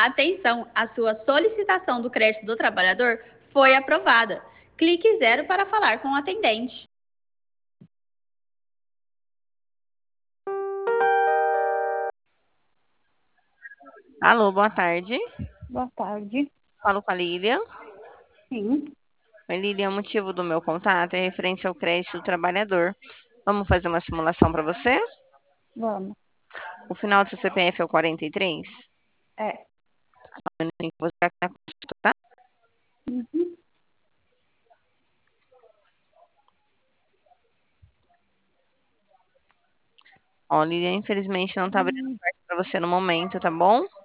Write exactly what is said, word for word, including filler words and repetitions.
Atenção, a sua solicitação do crédito do trabalhador foi aprovada. Clique zero para falar com o atendente. Alô, boa tarde. Boa tarde. Falo com a Lilian. Sim, Oi, Lilian, o motivo do meu contato é referente ao crédito do trabalhador. Vamos fazer uma simulação para você? vamos. O final do seu C P F é o quarenta e três? É. Um minutinho que você vai na consulta, tá? Uhum. Ó, Lilian, infelizmente não tá abrindo Hum, para você no momento, tá bom?